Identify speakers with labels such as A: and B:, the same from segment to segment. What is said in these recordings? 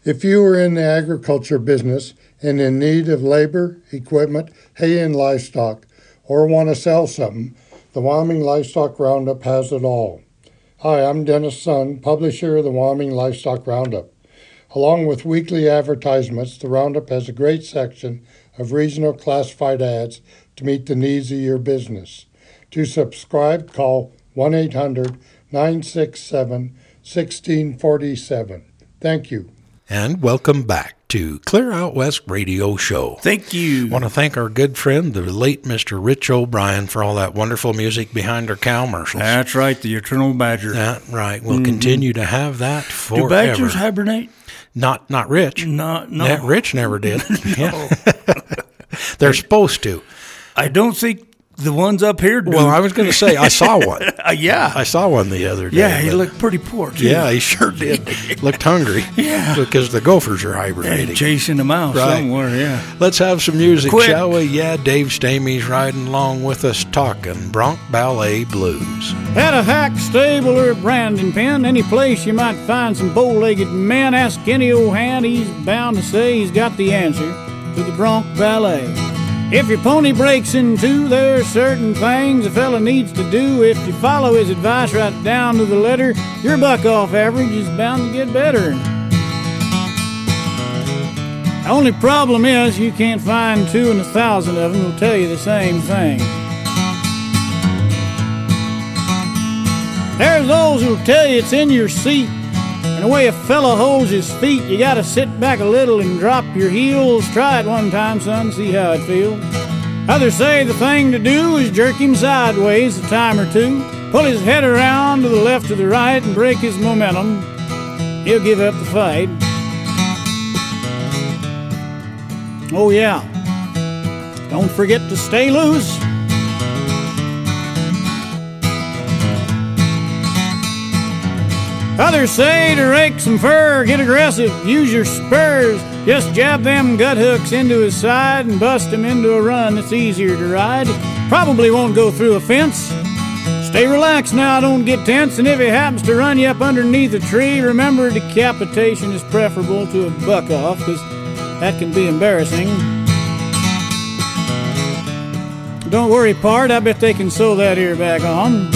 A: If you are in the agriculture business and in need of labor, equipment, hay, and livestock, or want to sell something, the Wyoming Livestock Roundup has it all. Hi, I'm Dennis Sun, publisher of the Wyoming Livestock Roundup. Along with weekly advertisements, the Roundup has a great section of regional classified ads to meet the needs of your business. To subscribe, call 1-800-967-1647. Thank you.
B: And welcome back to Clear Out West Radio Show.
C: Thank you.
B: I want to thank our good friend, the late Mr. Rich O'Brien, for all that wonderful music behind our cow commercials.
C: That's right, the Eternal Badger.
B: That's right. We'll continue to have that forever.
C: Do badgers hibernate?
B: Not Rich.
C: No.
B: Rich never did. Yeah. They're supposed to.
C: I don't think the ones up here do.
B: Well, I was going to say, I saw one.
C: Yeah.
B: I saw one the other day.
C: Yeah, he looked pretty poor, too.
B: Yeah, he sure did. Looked hungry.
C: Yeah.
B: Because the gophers are hibernating.
C: Yeah, chasing them out somewhere, yeah.
B: Let's have some music,
C: Quick.
B: shall we? Yeah, Dave Stamey's riding along with us talking Bronc Ballet Blues.
D: At a hack stable or a branding pen, any place you might find some bow-legged men, ask any old hand, he's bound to say he's got the answer to the Bronc Ballet. If your pony breaks in two, there's certain things a fella needs to do. If you follow his advice right down to the letter, your buck-off average is bound to get better. The only problem is you can't find 2 in 1,000 of them who'll tell you the same thing. There's those who'll tell you it's in your seat, and the way a fella holds his feet, you gotta sit back a little and drop your heels. Try it one time, son, see how it feels. Others say the thing to do is jerk him sideways a time or two, pull his head around to the left or the right and break his momentum. He'll give up the fight. Oh yeah, don't forget to stay loose. Others say to rake some fur, get aggressive, use your spurs. Just jab them gut hooks into his side and bust him into a run that's easier to ride. Probably won't go through a fence. Stay relaxed now, don't get tense. And if he happens to run you up underneath a tree, remember decapitation is preferable to a buck-off, because that can be embarrassing. Don't worry, pard, I bet they can sew that ear back on.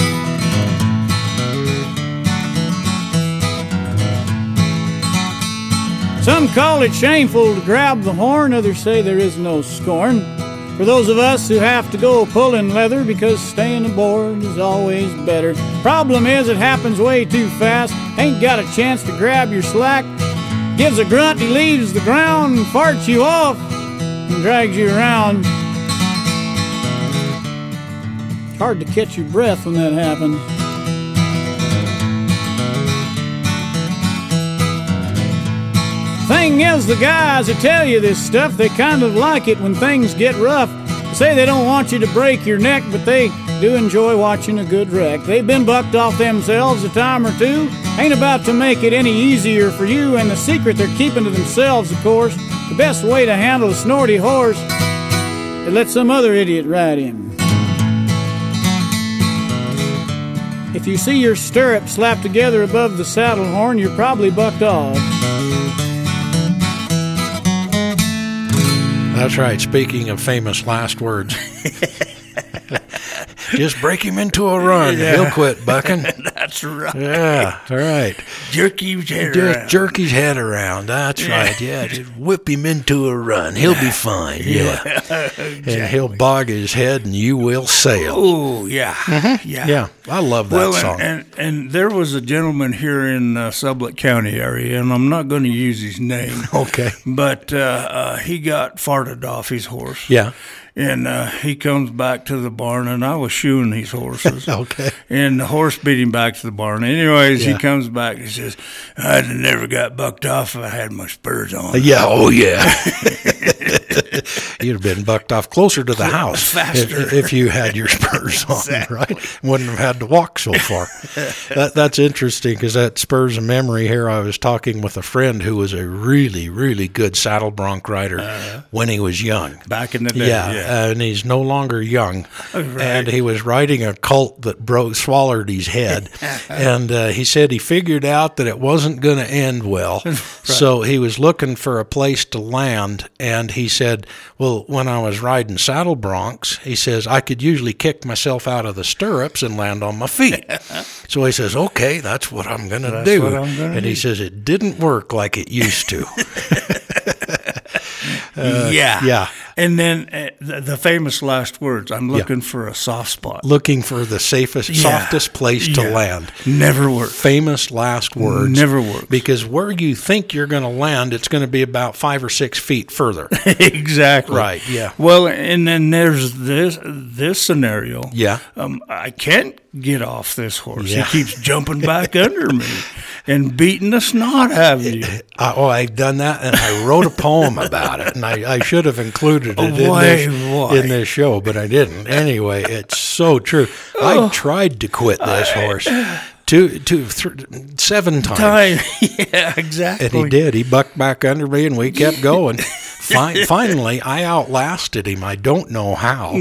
D: Some call it shameful to grab the horn, others say there is no scorn for those of us who have to go pulling leather, because staying aboard is always better. Problem is it happens way too fast, ain't got a chance to grab your slack. Gives a grunt, he leaves the ground and farts you off and drags you around. Hard to catch your breath when that happens. Thing is, the guys that tell you this stuff, they kind of like it when things get rough. They say they don't want you to break your neck, but they do enjoy watching a good wreck. They've been bucked off themselves a time or two, ain't about to make it any easier for you, and the secret they're keeping to themselves, of course, the best way to handle a snorty horse is let some other idiot ride him. If you see your stirrup slapped together above the saddle horn, you're probably bucked off.
B: That's right. Speaking of famous last words, just break him into a run. Yeah. He'll quit bucking.
C: That's right.
B: Yeah, all right.
C: Jerk his head
B: just
C: around.
B: Jerk his head around. That's right. Yeah, just whip him into a run. He'll be fine. Yeah. Exactly. And he'll bog his head and you will sail.
C: Oh, yeah.
B: Mm-hmm. Yeah. I love that song.
C: And there was a gentleman here in Sublette County area, and I'm not going to use his name.
B: Okay.
C: But he got farted off his horse.
B: Yeah.
C: And he comes back to the barn, and I was shoeing these horses.
B: Okay.
C: And the horse beat him back to the barn. Anyways, he comes back and says, I'd have never got bucked off if I had my spurs on.
B: Yeah, oh yeah. You'd have been bucked off closer to the house
C: faster.
B: if you had your spurs on,
C: Exactly.
B: right? Wouldn't have had to walk so far. That's interesting because that spurs a memory here. I was talking with a friend who was a really, really good saddle bronc rider when he was young.
C: Back in the day.
B: Yeah, and he's no longer young.
C: Right.
B: And he was riding a colt that swallowed his head. And he said he figured out that it wasn't going to end well. So he was looking for a place to land. And he said, well, when I was riding saddle broncs, he says, I could usually kick myself out of the stirrups and land on my feet. So he says, okay, that's what I'm going to do.
C: what I'm gonna
B: And he
C: do.
B: says, it didn't work like it used to.
C: Yeah. And then the famous last words, I'm looking for a soft spot.
B: Looking for the safest, softest place to land.
C: Never works.
B: Famous last words.
C: Never works.
B: Because where you think you're going to land, it's going to be about 5 or 6 feet further.
C: Exactly.
B: Right, yeah.
C: Well, and then there's this scenario.
B: Yeah.
C: I can't get off this horse.
B: Yeah.
C: He keeps jumping back under me and beating the snot out of you.
B: I've done that, and I wrote a poem about it, and I should have included it
C: Why?
B: in this show, but I didn't. Anyway, it's so true. I tried to quit this horse 7 times.
C: Yeah, exactly.
B: And he did. He bucked back under me, and we kept going. Finally, I outlasted him. I don't know how.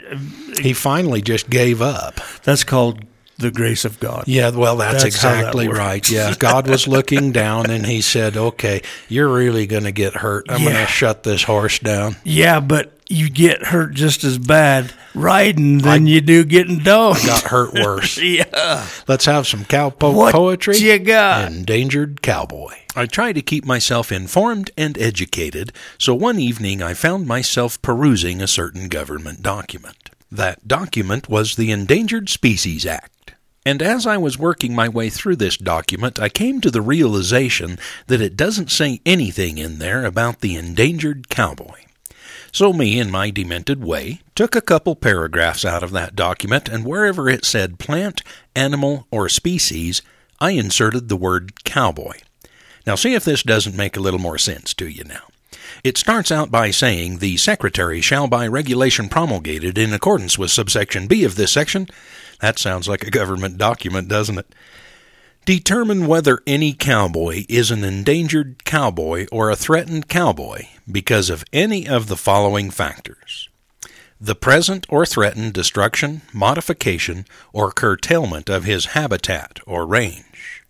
B: He finally just gave up.
C: That's called the grace of God.
B: Yeah, well, that's
C: That's how that
B: exactly
C: works.
B: right. Yeah, God was looking down, and he said, okay, you're really going to get hurt. I'm going
C: Yeah.
B: to shut this horse down.
C: Yeah, but you get hurt just as bad riding than you do getting done.
B: Got hurt worse.
C: Yeah.
B: Let's have some cowpoke
C: What
B: poetry.
C: you got?
B: Endangered Cowboy. I try to keep myself informed and educated, so one evening I found myself perusing a certain government document. That document was the Endangered Species Act. And as I was working my way through this document, I came to the realization that it doesn't say anything in there about the endangered cowboy. So me, in my demented way, took a couple paragraphs out of that document, and wherever it said plant, animal, or species, I inserted the word cowboy. Now see if this doesn't make a little more sense to you now. It starts out by saying, the Secretary shall by regulation promulgated in accordance with subsection B of this section. That sounds like a government document, doesn't it? Determine whether any cowboy is an endangered cowboy or a threatened cowboy because of any of the following factors. The present or threatened destruction, modification, or curtailment of his habitat or range.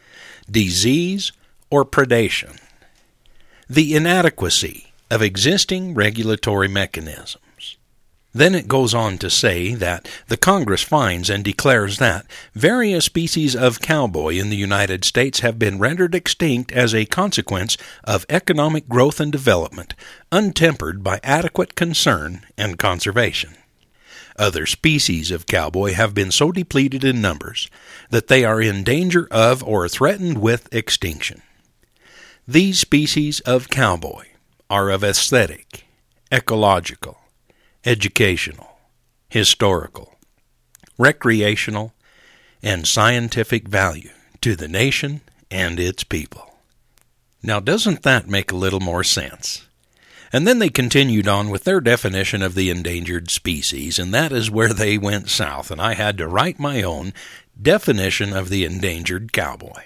B: Disease or predation. The inadequacy of existing regulatory mechanisms. Then it goes on to say that the Congress finds and declares that various species of cowboy in the United States have been rendered extinct as a consequence of economic growth and development, untempered by adequate concern and conservation. Other species of cowboy have been so depleted in numbers that they are in danger of or threatened with extinction. These species of cowboy are of aesthetic, ecological, educational, historical, recreational, and scientific value to the nation and its people. Now, doesn't that make a little more sense? And then they continued on with their definition of the endangered species, and that is where they went south, and I had to write my own definition of the endangered cowboy.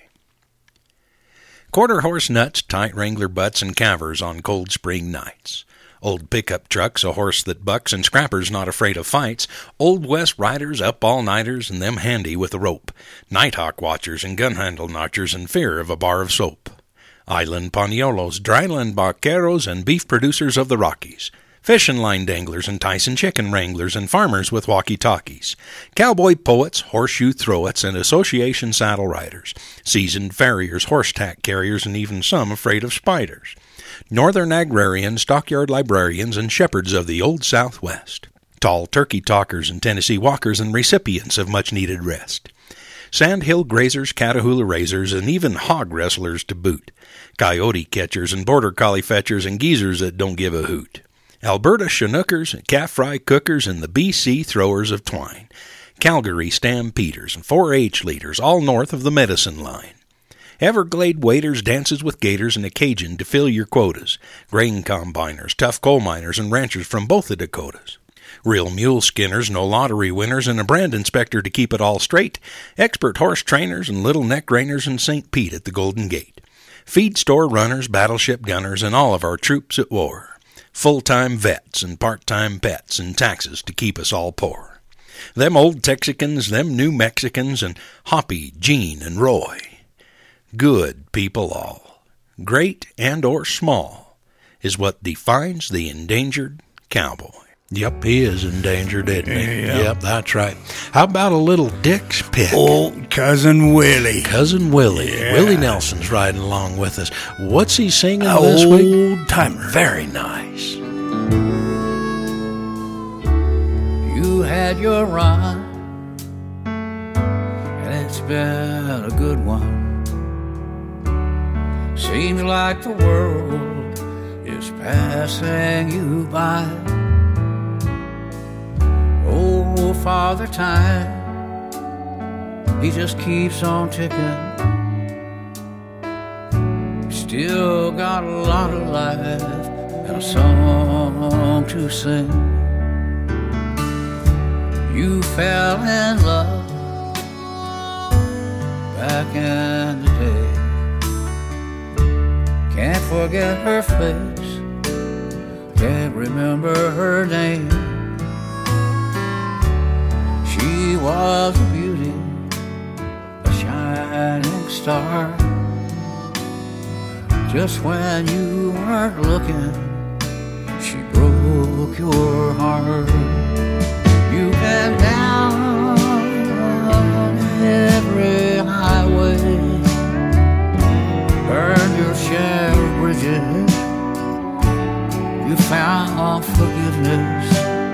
B: Quarter horse nuts, tight wrangler butts, and cavers on cold spring nights. Old pickup trucks, a horse that bucks, and scrappers not afraid of fights. Old West riders, up all-nighters, and them handy with a rope. Nighthawk watchers and gun-handle notchers in fear of a bar of soap. Island Paniolos, dryland vaqueros, and beef producers of the Rockies. Fishing line danglers and Tyson chicken wranglers and farmers with walkie-talkies. Cowboy poets, horseshoe throwets, and association saddle riders. Seasoned farriers, horse tack carriers, and even some afraid of spiders. Northern agrarians, stockyard librarians, and shepherds of the Old Southwest. Tall turkey talkers and Tennessee walkers and recipients of much-needed rest. Sandhill grazers, Catahoula raisers, and even hog wrestlers to boot. Coyote catchers and border collie fetchers and geezers that don't give a hoot. Alberta chinookers, calf fry cookers, and the BC throwers of twine. Calgary stampeders and 4-H leaders, all north of the medicine line. Everglade waders, dances with gators, and a Cajun to fill your quotas. Grain combiners, tough coal miners, and ranchers from both the Dakotas. Real mule skinners, no lottery winners, and a brand inspector to keep it all straight. Expert horse trainers and little neck reiners in St. Pete at the Golden Gate. Feed store runners, battleship gunners, and all of our troops at war. Full-time vets and part-time pets and taxes to keep us all poor. Them old Texicans, them New Mexicans, and Hoppy, Gene, and Roy. Good people all, great and or small, is what defines the endangered cowboy. Yep, he is endangered, isn't he?
C: Yeah.
B: Yep, that's right. How about a little Dick's pick?
C: Old Cousin Willie.
B: Cousin Willie.
C: Yeah.
B: Willie Nelson's riding along with us. What's he singing this week?
C: Old timer.
B: Very nice.
E: You had your run, and it's been a good one. Seems like the world is passing you by. Oh, Father Time, he just keeps on ticking. Still got a lot of life and a song to sing. You fell in love back in the day. Can't forget her face, can't remember her name. She was a beauty, a shining star. Just when you weren't looking, she broke your heart. You've been down every highway, burned your share of bridges. You found forgiveness.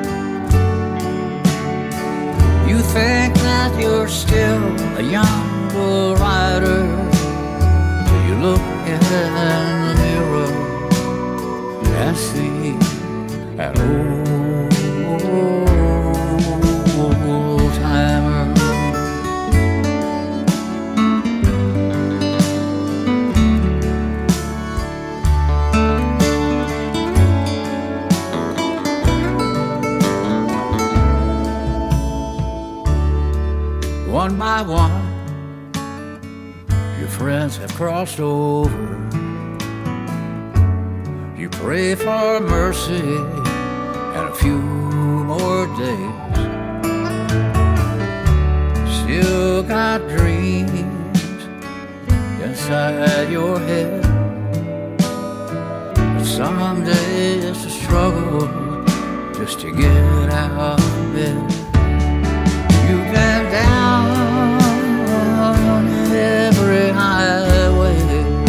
E: You think that you're still a young bull rider till you look in the mirror and see that old timer. One by one, your friends have crossed over. You pray for mercy and a few more days. Still got dreams inside your head, but some days to struggle just to get out of bed. You've been down every highway,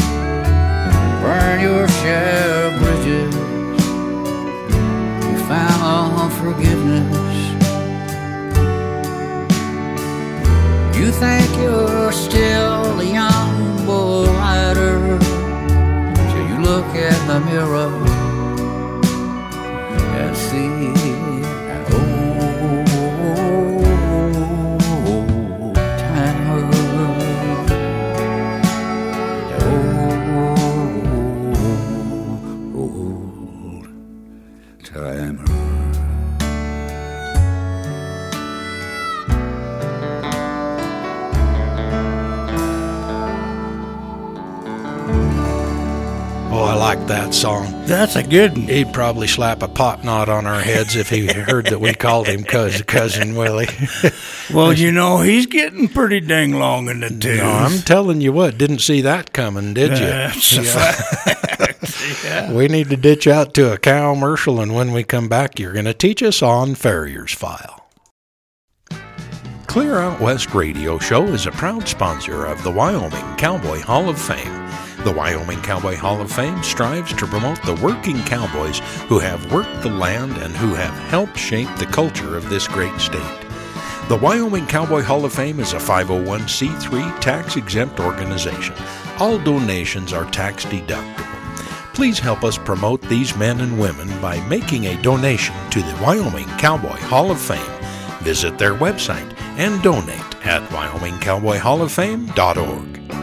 E: burn your share of bridges. You found forgiveness. You think you're still a young bull rider till you look in the mirror and see that old timer. Old timer.
B: Oh, I like that song.
C: That's a good one.
B: He'd probably slap a pot knot on our heads if he heard that we called him Cousin Willie.
C: Well, you know, he's getting pretty dang long in the tooth.
B: No, I'm telling you what, didn't see that coming, did you?
C: That's a fact. Yeah.
B: We need to ditch out to a commercial, and when we come back, you're going to teach us on Farrier's File. Clear Out West Radio Show is a proud sponsor of the Wyoming Cowboy Hall of Fame. The Wyoming Cowboy Hall of Fame strives to promote the working cowboys who have worked the land and who have helped shape the culture of this great state. The Wyoming Cowboy Hall of Fame is a 501c3 tax-exempt organization. All donations are tax deductible. Please help us promote these men and women by making a donation to the Wyoming Cowboy Hall of Fame. Visit their website and donate at WyomingCowboyHallOfFame.org.